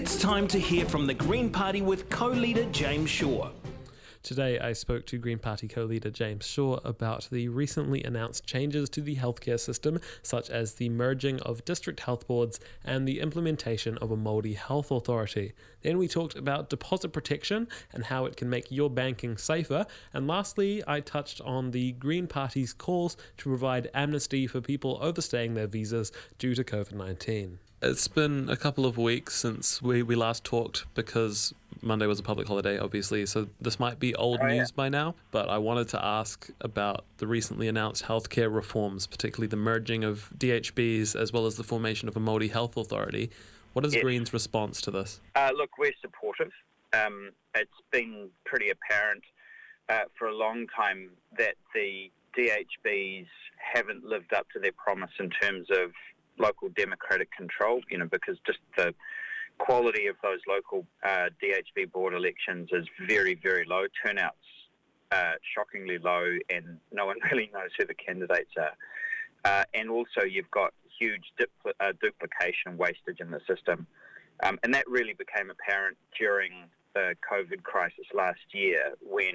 It's time to hear from the Green Party with co-leader James Shaw. Today, I spoke to Green Party co-leader James Shaw about the recently announced changes to the healthcare system, such as the merging of district health boards and the implementation of a Māori health authority. Then we talked about deposit protection and how it can make your banking safer. And lastly, I touched on the Green Party's calls to provide amnesty for people overstaying their visas due to COVID-19. It's been a couple of weeks since we last talked because Monday was a public holiday, obviously, so this might be old news by now, but I wanted to ask about the recently announced healthcare reforms, particularly the merging of DHBs as well as the formation of a Māori health authority. What is Green's response to this? Look, we're supportive. It's been pretty apparent for a long time that the DHBs haven't lived up to their promise in terms of local democratic control, because just the quality of those local DHB board elections is very, very low. Turnout's shockingly low, and no one really knows who the candidates are. And also you've got huge duplication and wastage in the system. And that really became apparent during the COVID crisis last year when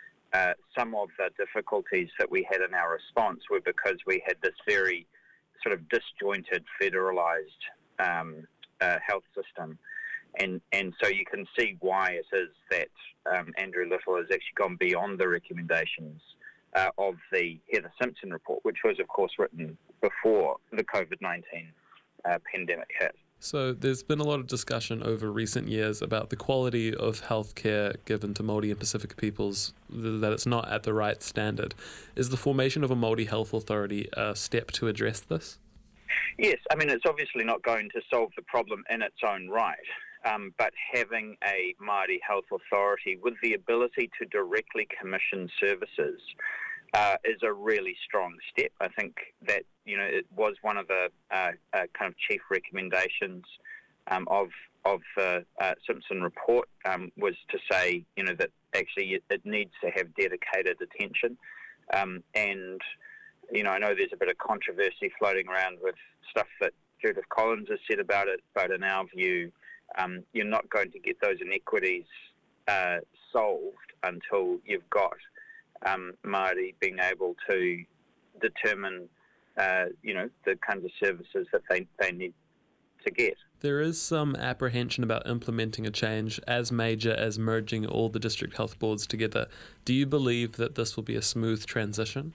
some of the difficulties that we had in our response were because we had this very sort of disjointed, federalised health system. And so you can see why it is that Andrew Little has actually gone beyond the recommendations of the Heather Simpson report, which was, of course, written before the COVID-19 pandemic hit. So there's been a lot of discussion over recent years about the quality of healthcare given to Māori and Pacific peoples, that it's not at the right standard. Is the formation of a Māori health authority a step to address this? Yes, I mean, it's obviously not going to solve the problem in its own right, but having a Māori health authority with the ability to directly commission services is a really strong step. I think that, it was one of the kind of chief recommendations of the Simpson report was to say, that actually it needs to have dedicated attention. And, I know there's a bit of controversy floating around with stuff that Judith Collins has said about it, but in our view, you're not going to get those inequities solved until you've got Māori being able to determine, the kinds of services that they need to get. There is some apprehension about implementing a change as major as merging all the district health boards together. Do you believe that this will be a smooth transition?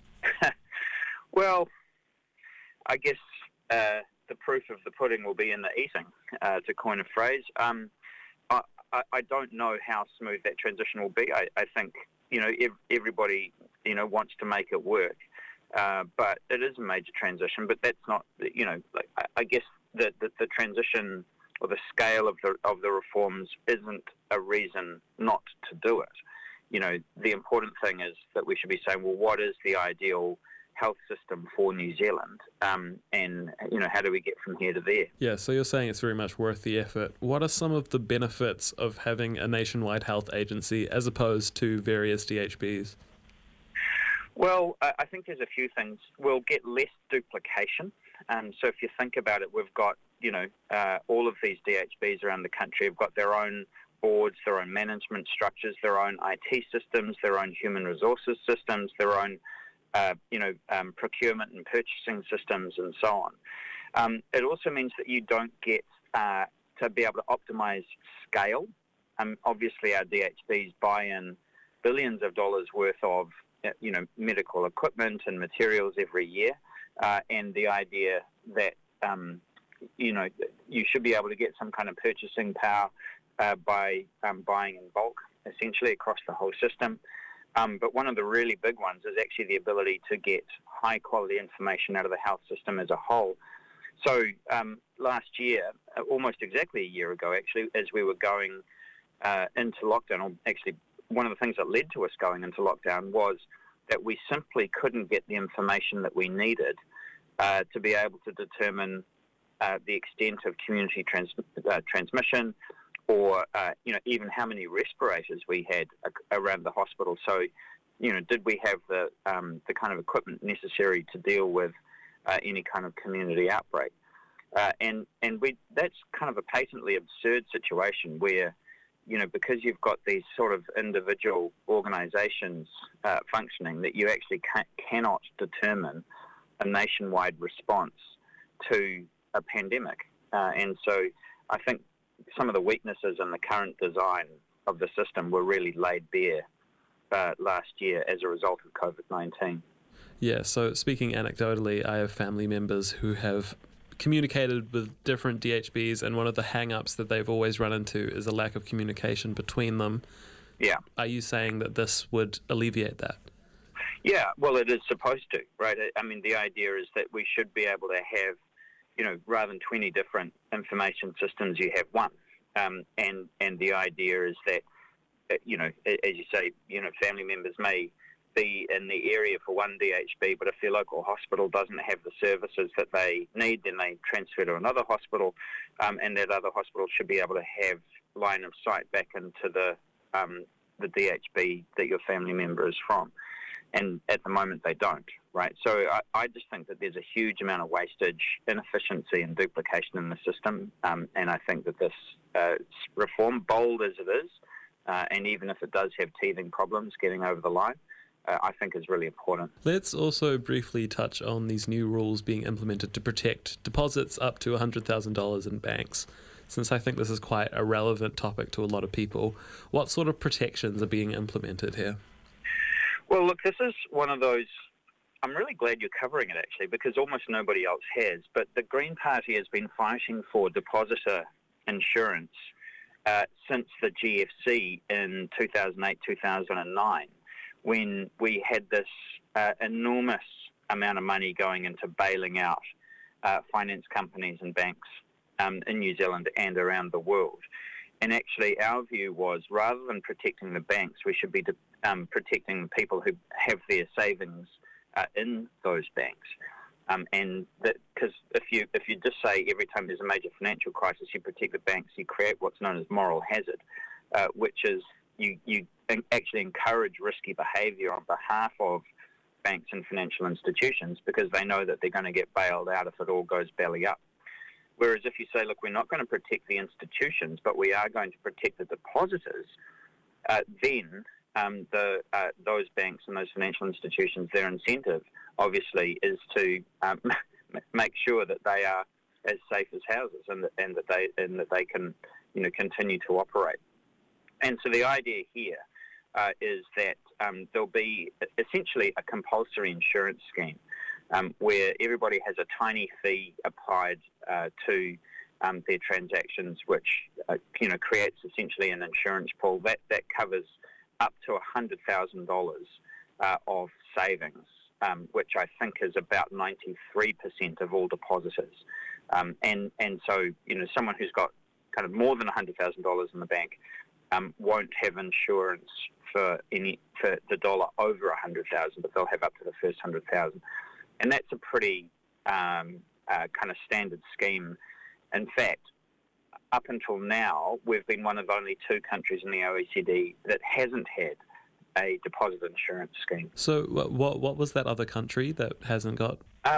Well, I guess the proof of the pudding will be in the eating, to coin a phrase. I don't know how smooth that transition will be. I think, everybody, wants to make it work. But it is a major transition, but that's not, I guess the transition or the scale of the reforms isn't a reason not to do it. The important thing is that we should be saying, well, what is the ideal health system for New Zealand, and how do we get from here to there? Yeah, so you're saying it's very much worth the effort. What are some of the benefits of having a nationwide health agency as opposed to various DHBs? Well, I think there's a few things. We'll get less duplication. So if you think about it, we've got, all of these DHBs around the country have got their own boards, their own management structures, their own IT systems, their own human resources systems, their own procurement and purchasing systems and so on. It also means that you don't get to be able to optimise scale. Obviously, our DHBs buy in billions of dollars worth of medical equipment and materials every year, and the idea that you should be able to get some kind of purchasing power by buying in bulk, essentially across the whole system. But one of the really big ones is actually the ability to get high quality information out of the health system as a whole. So last year, almost exactly a year ago actually, as we were going into lockdown, or actually one of the things that led to us going into lockdown was that we simply couldn't get the information that we needed to be able to determine the extent of community transmission, or even how many respirators we had around the hospital. So, did we have the kind of equipment necessary to deal with any kind of community outbreak? And that's kind of a patently absurd situation where, because you've got these sort of individual organisations functioning, that you actually cannot determine a nationwide response to a pandemic. And so I think some of the weaknesses in the current design of the system were really laid bare last year as a result of COVID-19. Yeah, so speaking anecdotally, I have family members who have communicated with different DHBs, and one of the hang-ups that they've always run into is a lack of communication between them. Yeah. Are you saying that this would alleviate that? Yeah, well, it is supposed to, right? I mean, the idea is that we should be able to have, rather than 20 different information systems, you have one. And the idea is that, as you say, family members may be in the area for one DHB, but if their local hospital doesn't have the services that they need, then they transfer to another hospital, and that other hospital should be able to have line of sight back into the DHB that your family member is from. And at the moment they don't, right? So I just think that there's a huge amount of wastage, inefficiency and duplication in the system, and I think that this reform, bold as it is, and even if it does have teething problems getting over the line, I think is really important. Let's also briefly touch on these new rules being implemented to protect deposits up to $100,000 in banks. Since I think this is quite a relevant topic to a lot of people, what sort of protections are being implemented here? Well, look, this is one of those, I'm really glad you're covering it actually, because almost nobody else has, but the Green Party has been fighting for depositor insurance since the GFC in 2008-2009, when we had this enormous amount of money going into bailing out finance companies and banks in New Zealand and around the world. And actually our view was, rather than protecting the banks, we should be protecting people who have their savings in those banks. And that, because if you just say every time there's a major financial crisis you protect the banks, you create what's known as moral hazard, which is you actually encourage risky behaviour on behalf of banks and financial institutions because they know that they're going to get bailed out if it all goes belly up. Whereas if you say, look, we're not going to protect the institutions, but we are going to protect the depositors, then those banks and those financial institutions, their incentive, obviously, is to make sure that they are as safe as houses and that they can, continue to operate. And so the idea here is that there'll be essentially a compulsory insurance scheme where everybody has a tiny fee applied to their transactions, which creates essentially an insurance pool that covers up to $100,000 of savings, which I think is about 93% of all depositors. And so someone who's got kind of more than $100,000 in the bank won't have insurance for the dollar over 100,000, but they'll have up to the first 100,000, and that's a pretty kind of standard scheme. In fact, up until now, we've been one of only 2 countries in the OECD that hasn't had a deposit insurance scheme. So, what was that other country that hasn't got?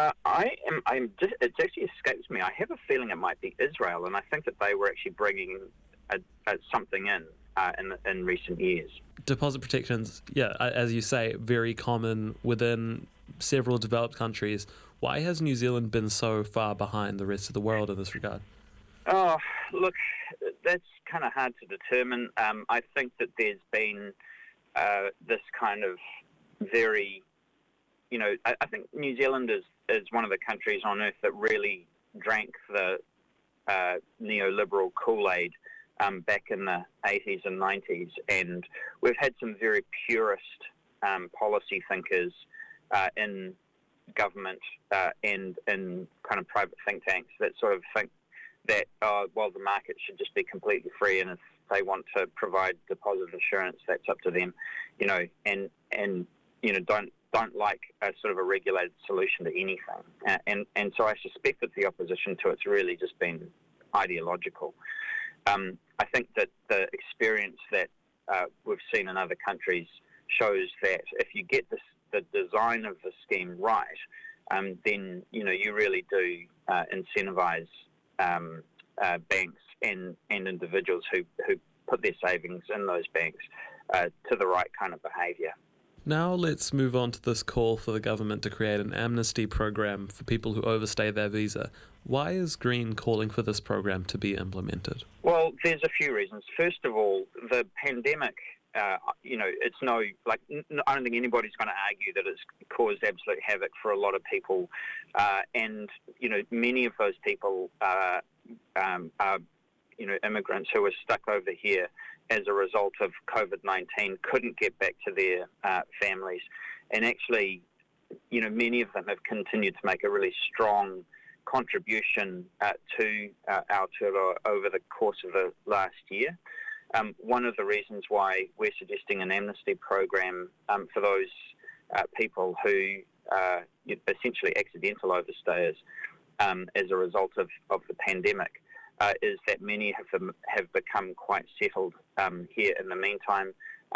It actually escapes me. I have a feeling it might be Israel, and I think that they were actually bringing something in recent years. Deposit protections, yeah, as you say, very common within several developed countries. Why has New Zealand been so far behind the rest of the world in this regard? Oh, look, that's kind of hard to determine. I think that there's been this kind of very, I think New Zealand is one of the countries on earth that really drank the neoliberal Kool-Aid back in the 80s and 90s, and we've had some very purist policy thinkers in government and in kind of private think tanks that sort of think that, the market should just be completely free, and if they want to provide deposit insurance, that's up to them, and don't like a sort of a regulated solution to anything. And so I suspect that the opposition to it's really just been ideological. I think that the experience that we've seen in other countries shows that if you get the design of the scheme right, then you really do incentivise banks and individuals who put their savings in those banks to the right kind of behaviour. Now let's move on to this call for the government to create an amnesty program for people who overstay their visa. Why is Green calling for this program to be implemented? Well, there's a few reasons. First of all, the pandemic, it's I don't think anybody's going to argue that it's caused absolute havoc for a lot of people. And many of those people are immigrants who are stuck over here as a result of COVID-19, couldn't get back to their families. And actually, many of them have continued to make a really strong contribution to Aotearoa over the course of the last year. One of the reasons why we're suggesting an amnesty program for those people who are essentially accidental overstayers as a result of the pandemic is that many of them have become quite settled here in the meantime,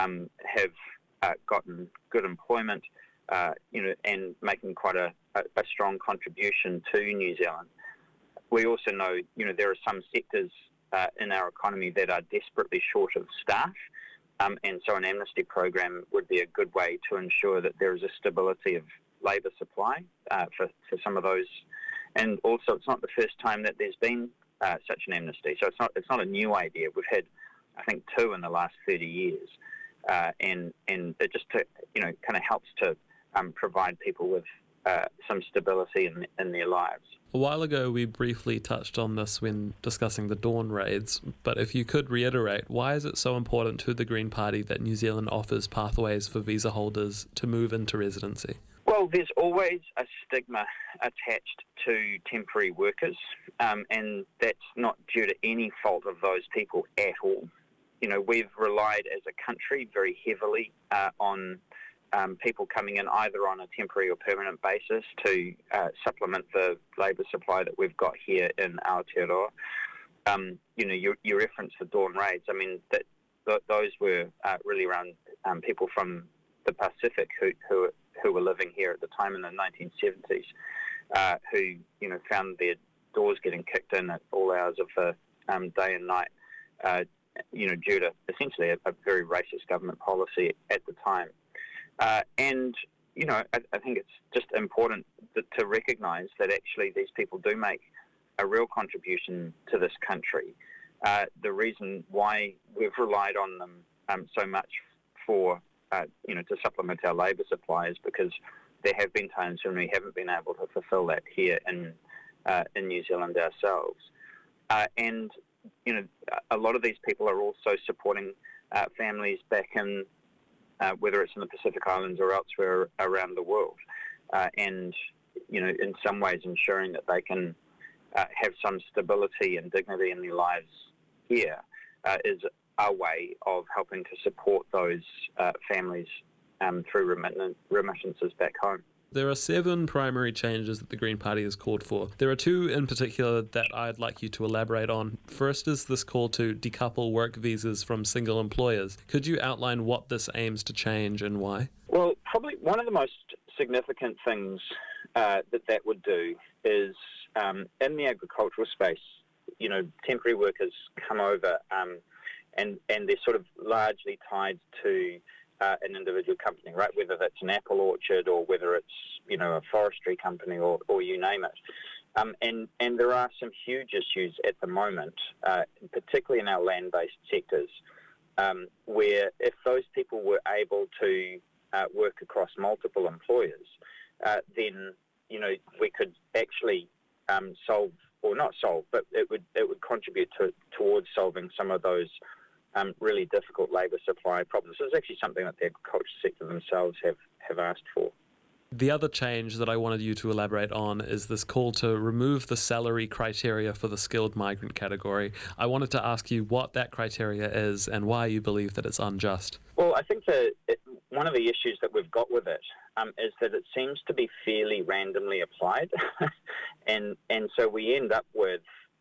have gotten good employment, and making quite a strong contribution to New Zealand. We also know, there are some sectors in our economy that are desperately short of staff, and so an amnesty program would be a good way to ensure that there is a stability of labour supply for some of those. And also, it's not the first time that there's been such an amnesty, so it's not a new idea. We've had, I think, 2 in the last 30 years, and it just kind of helps to provide people with some stability in their lives. A while ago, we briefly touched on this when discussing the Dawn raids, but if you could reiterate, why is it so important to the Green Party that New Zealand offers pathways for visa holders to move into residency? Well, there's always a stigma attached to temporary workers, and that's not due to any fault of those people at all. We've relied as a country very heavily on people coming in either on a temporary or permanent basis to supplement the labour supply that we've got here in Aotearoa. You referenced the Dawn raids. I mean, those were really around people from the Pacific who were living here at the time in the 1970s, who found their doors getting kicked in at all hours of the day and night, due to essentially a very racist government policy at the time. And I think it's just important to recognise that actually these people do make a real contribution to this country. The reason why we've relied on them so much for to supplement our labour supply is because there have been times when we haven't been able to fulfil that here in New Zealand ourselves. And a lot of these people are also supporting families back in, whether it's in the Pacific Islands or elsewhere around the world, and in some ways ensuring that they can have some stability and dignity in their lives here is our way of helping to support those families through remittances back home. There are 7 primary changes that the Green Party has called for. There are 2 in particular that I'd like you to elaborate on. First is this call to decouple work visas from single employers. Could you outline what this aims to change and why? Well, probably one of the most significant things that would do is in the agricultural space, temporary workers come over and they're sort of largely tied to an individual company, right? Whether that's an apple orchard or whether it's, a forestry company or you name it. And there are some huge issues at the moment, particularly in our land-based sectors, where if those people were able to work across multiple employers, then, we could actually solve, or not solve, but it would contribute towards solving some of those really difficult labour supply problems. It's actually something that the agriculture sector themselves have asked for. The other change that I wanted you to elaborate on is this call to remove the salary criteria for the skilled migrant category. I wanted to ask you what that criteria is and why you believe that it's unjust. Well, I think one of the issues that we've got with it is that it seems to be fairly randomly applied, and so we end up with,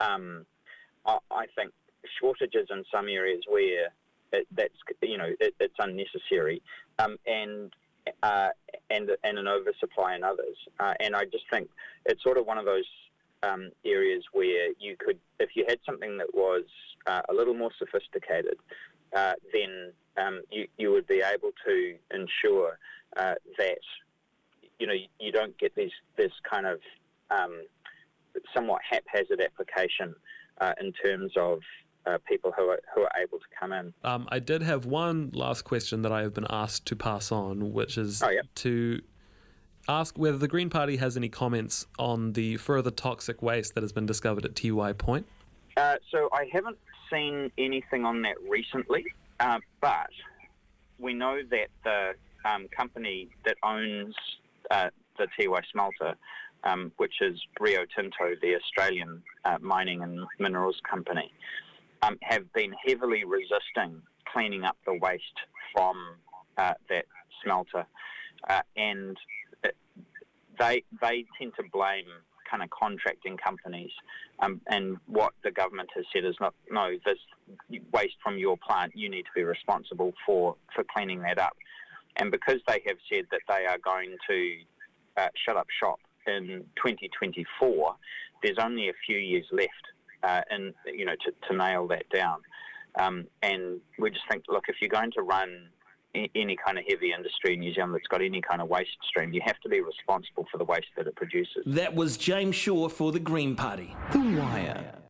I think, shortages in some areas where it's unnecessary, and and an oversupply in others. And I just think it's sort of one of those areas where you could, if you had something that was a little more sophisticated, then you would be able to ensure that you don't get this kind of somewhat haphazard application in terms of people who are able to come in. I did have one last question that I have been asked to pass on, which is to ask whether the Green Party has any comments on the further toxic waste that has been discovered at Tiwai Point. So I haven't seen anything on that recently, but we know that the company that owns the Tiwai smelter, which is Rio Tinto, the Australian mining and minerals company, have been heavily resisting cleaning up the waste from that smelter, and they tend to blame kind of contracting companies, and what the government has said is this waste from your plant, you need to be responsible for cleaning that up. And because they have said that they are going to shut up shop in 2024, there's only a few years left to nail that down. And we just think, look, if you're going to run any kind of heavy industry in New Zealand that's got any kind of waste stream, you have to be responsible for the waste that it produces. That was James Shaw for the Green Party. The Wire.